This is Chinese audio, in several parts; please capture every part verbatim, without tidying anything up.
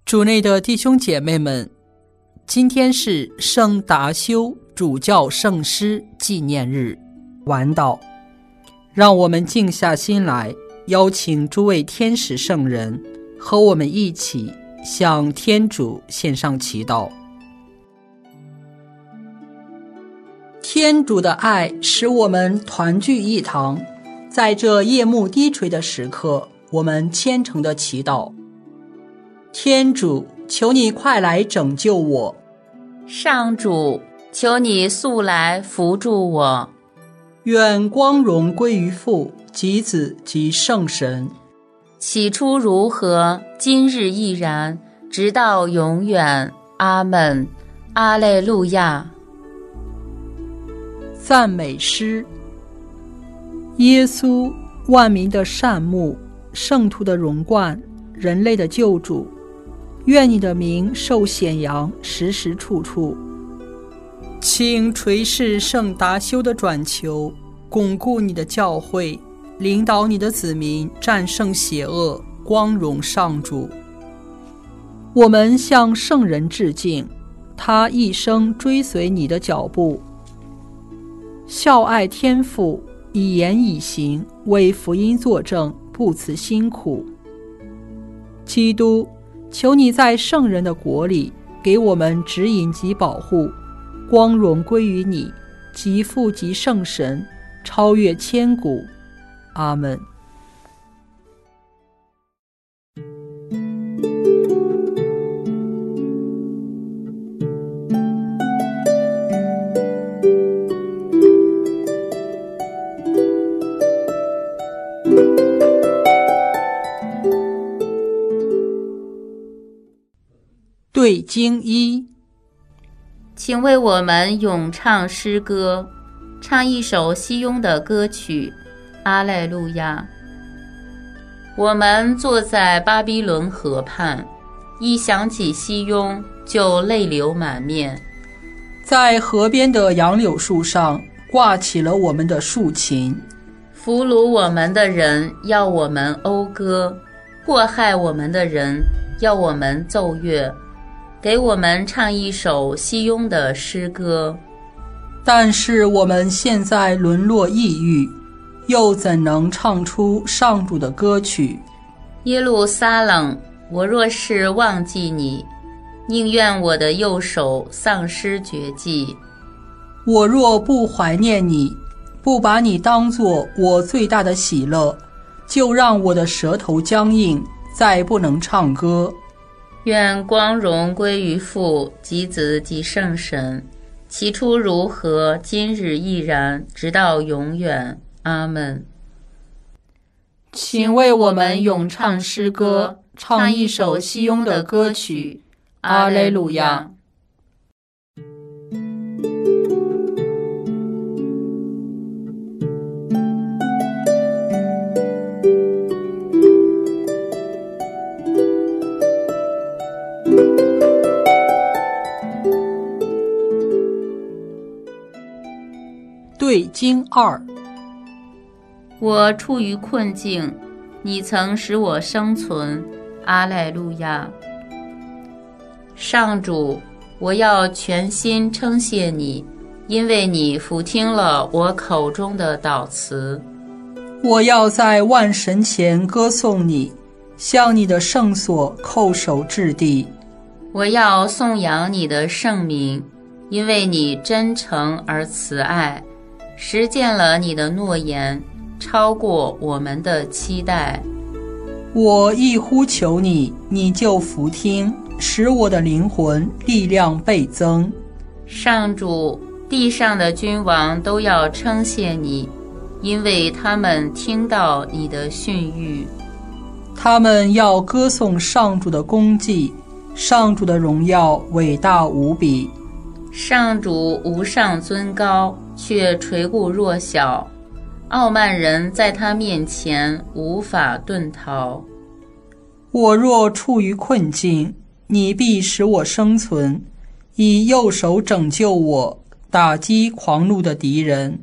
主内的弟兄姐妹们，今天是圣达修主教圣师纪念日，晚祷。让我们静下心来，邀请诸位天使圣人和我们一起向天主献上祈祷。天主的爱使我们团聚一堂，在这夜幕低垂的时刻，我们虔诚的祈祷。天主，求你快来拯救我。 上主，求你速来扶助我。 愿光荣归于父及子及圣神。 起初如何，今日亦然，直到永远。阿们。阿肋路亚。 赞美诗。耶稣，万民的善牧，圣徒的荣冠，人类的救主，愿你的名受显扬，时时处处。请垂视圣达修的转求，巩固你的教会，领导你的子民战胜邪恶，光荣上主。我们向圣人致敬，他一生追随你的脚步，孝爱天父，以言以行，为福音作证，不辞辛苦。基督，求你在圣人的国里给我们指引及保护，光荣归于你，及父及圣神，超越千古。阿们。对经一， 请为我们咏唱诗歌，唱一首西雍的歌曲。阿肋路亚。我们坐在巴比伦河畔，一想起西雍就泪流满面。 在河边的杨柳树上挂起了我们的竖琴， 俘虏我们的人要我们讴歌，迫害我们的人要我们奏乐，给我们唱一首西雍的诗歌。 但是我们现在沦落抑郁，又怎能唱出上主的歌曲？ 耶路撒冷，我若是忘记你，宁愿我的右手丧失绝技。 我若不怀念你，不把你当作我最大的喜乐，就让我的舌头僵硬，再不能唱歌。 愿光荣归于父及子及圣神，起初如何，今日亦然，直到永远。阿们。 请为我们咏唱诗歌，唱一首西雍的歌曲。阿肋路亚。对经二。 我处于困境，你曾使我生存。阿肋路亚。上主，我要全心称谢你，因为你俯听了我口中的祷词。 我要在万神前歌颂你，向你的圣所叩首至地。 我要颂扬你的圣名，因为你真诚而慈爱，实践了你的诺言，超过我们的期待。 我一呼求你，你就俯听，使我的灵魂力量倍增。 上主，地上的君王都要称谢你，因为他们听到你的训谕。 他们要歌颂上主的功绩，上主的荣耀伟大无比。 上主无上尊高，却垂顾弱小，傲慢人在他面前无法遁逃。 我若处于困境，你必使我生存，以右手拯救我，打击狂怒的敌人。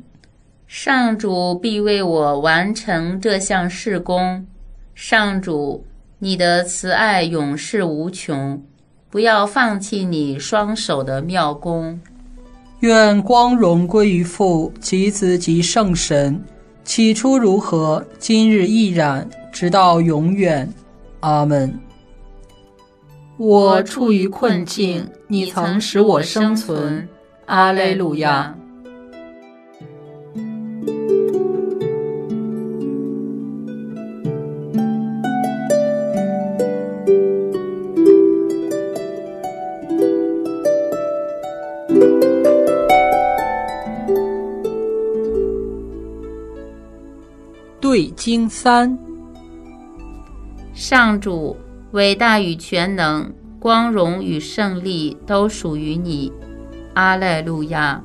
上主必为我完成这项事工。上主， 你的慈爱永世无穷，不要放弃你双手的妙功。 愿光荣归于父及子及圣神，起初如何，今日亦然，直到永远。阿们。我处于困境，你曾使我生存。阿肋路亚。对经三。 上主，伟大与全能，光荣与胜利都属于你。阿肋路亚。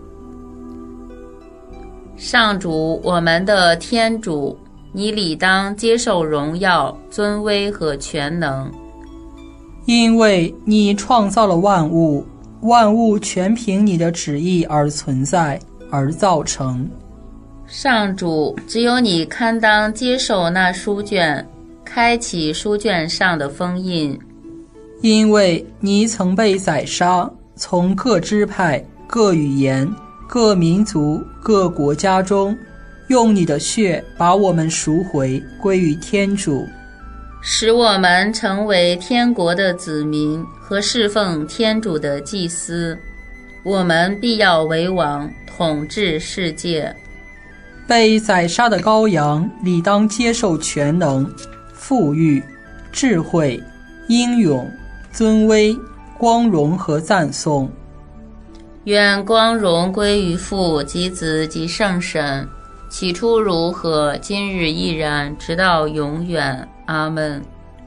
上主，我们的天主，你理当接受荣耀、尊威和全能， 因为你创造了万物，万物全凭你的旨意而存在，而造成。 上主，只有你堪当接受那书卷，开启书卷上的封印， 因为你曾被宰杀，从各支派、各语言、各民族、各国家中，用你的血把我们赎回，归于天主， 使我们成为天国的子民和侍奉天主的祭司。我们必要为王，统治世界。 被宰杀的羔羊理当接受全能、富裕、智慧、英勇、尊威、光荣和赞颂。 愿光荣归于父及子及圣神，起初如何，今日亦然，直到永远。阿们。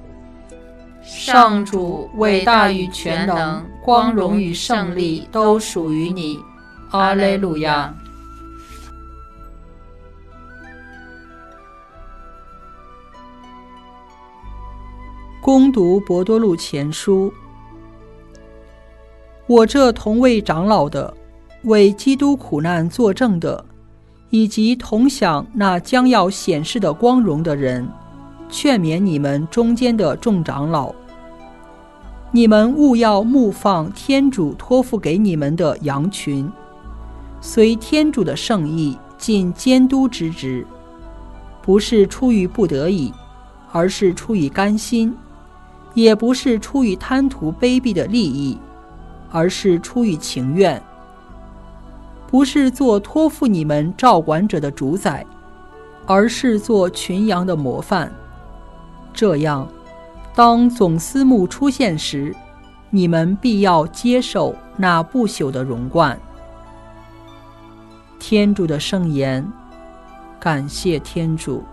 上主，伟大与全能，光荣与胜利都属于你。阿肋路亚。攻读伯多禄前书。我这同为长老的，为基督苦难作证的，以及同享那将要显示的光荣的人，劝勉你们中间的众长老，你们务要牧放天主托付给你们的羊群，随天主的圣意尽监督之职，不是出于不得已，而是出于甘心，也不是出于贪图卑鄙的利益，而是出于情愿，不是做托付你们照管者的主宰，而是做群羊的模范。这样，当总司牧出现时，你们必要接受那不朽的荣冠。天主的圣言，感谢天主。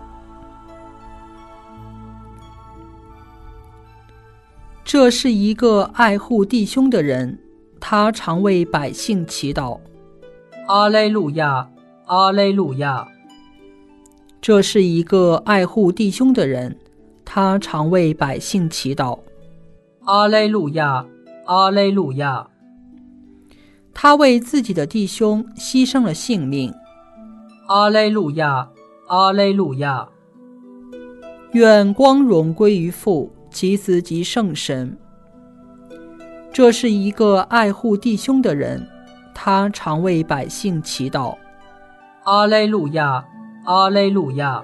这是一个爱护弟兄的人，他常为百姓祈祷。阿肋路亚，阿肋路亚。这是一个爱护弟兄的人，他常为百姓祈祷。阿肋路亚，阿肋路亚。他为自己的弟兄牺牲了性命。阿肋路亚，阿肋路亚。愿光荣归于父及子及圣神。这是一个爱护弟兄的人，他常为百姓祈祷。阿肋路亚，阿肋路亚。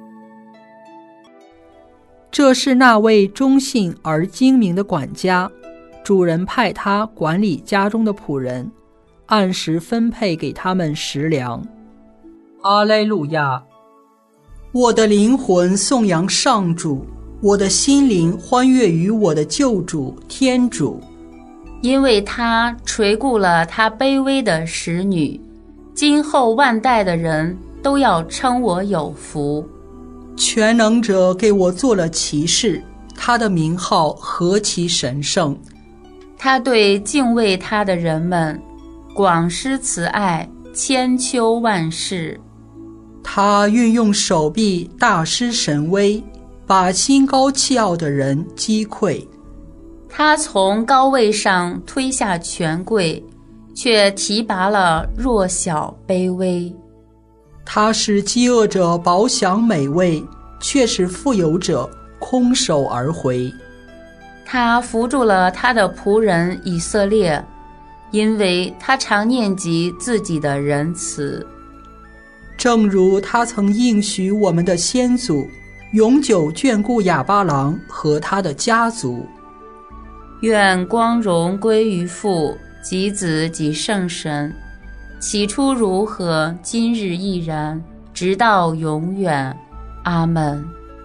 这是那位忠信而精明的管家，主人派他管理家中的仆人，按时分配给他们食粮。阿肋路亚。我的灵魂颂扬上主，我的心灵欢悦于我的救主天主， 因为他垂顾了他卑微的使女，今后万代的人都要称我有福。 全能者给我做了骑士，他的名号何其神圣！ 他对敬畏他的人们广施慈爱，千秋万世。 他运用手臂大施神威，把心高气傲的人击溃。 他从高位上推下权贵，却提拔了弱小卑微。 他使饥饿者饱享美味，却使富有者空手而回。 他扶住了他的仆人以色列，因为他常念及自己的仁慈， 正如他曾应许我们的先祖，永久眷顾亚巴郎和他的家族。 愿光荣归于父及子及圣神，起初如何，今日亦然，直到永远。阿们。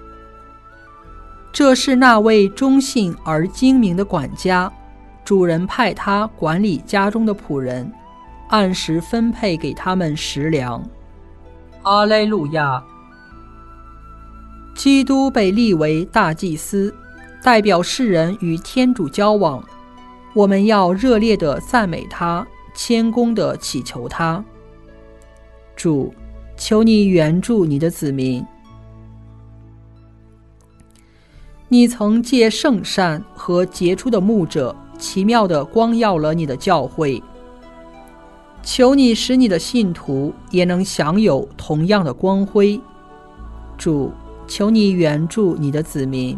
这是那位忠信而精明的管家，主人派他管理家中的仆人，按时分配给他们食粮。阿肋路亚。基督被立为大祭司，代表世人与天主交往，我们要热烈地赞美他，谦恭地祈求他。主，求你援助你的子民。你曾借圣善和杰出的牧者，奇妙地光耀了你的教会。求你使你的信徒也能享有同样的光辉。主，求你援助你的子民。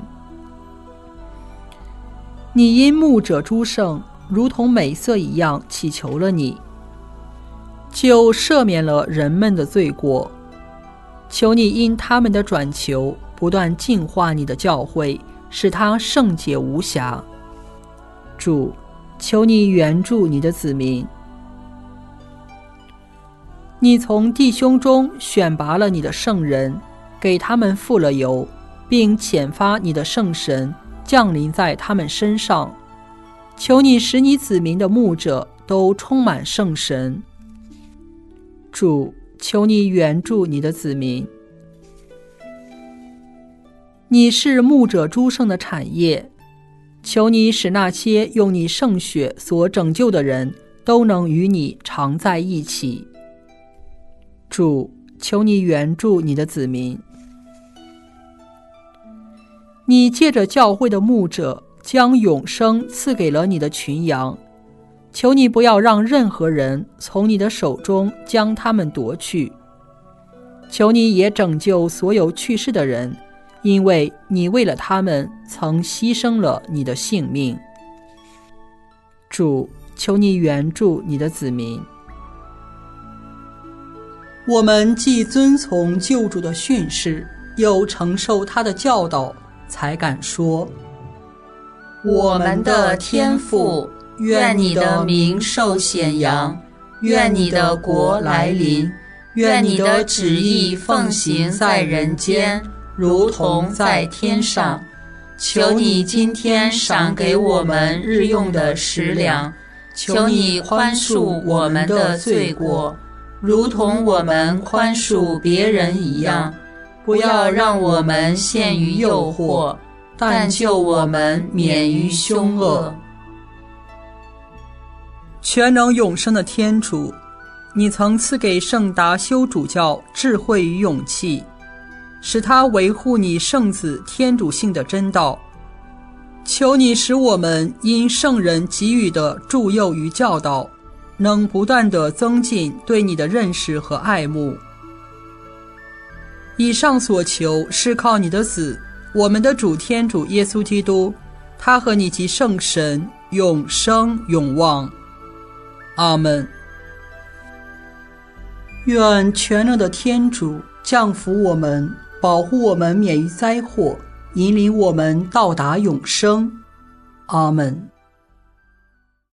你因牧者诸圣如同美色一样祈求了你，就赦免了人们的罪过。求你因他们的转求不断净化你的教会，使它圣洁无瑕。主，求你援助你的子民。你从弟兄中选拔了你的圣人，给他们付了油，并遣发你的圣神降临在他们身上。求你使你子民的牧者都充满圣神。主，求你援助你的子民。你是牧者诸圣的产业，求你使那些用你圣血所拯救的人都能与你常在一起。主，求你援助你的子民。你借着教会的牧者，将永生赐给了你的群羊，求你不要让任何人从你的手中将他们夺去。求你也拯救所有去世的人，因为你为了他们曾牺牲了你的性命。主，求你援助你的子民。我们既遵从救主的训示，又承受他的教导，才敢说： 我们的天父，愿你的名受显扬，愿你的国来临，愿你的旨意奉行在人间，如同在天上。求你今天赏给我们日用的食粮，求你宽恕我们的罪过，如同我们宽恕别人一样。不要让我们陷于诱惑，但救我们免于凶恶。 全能永生的天主，你曾赐给圣达修主教智慧与勇气，使他维护你圣子天主性的真道。求你使我们因圣人给予的助佑与教导，能不断地增进对你的认识和爱慕。以上所求是靠你的子，我们的主天主耶稣基督，他和你及圣神永生永望。阿们。愿全能的天主降福我们，保护我们免于灾祸，引领我们到达永生。阿们。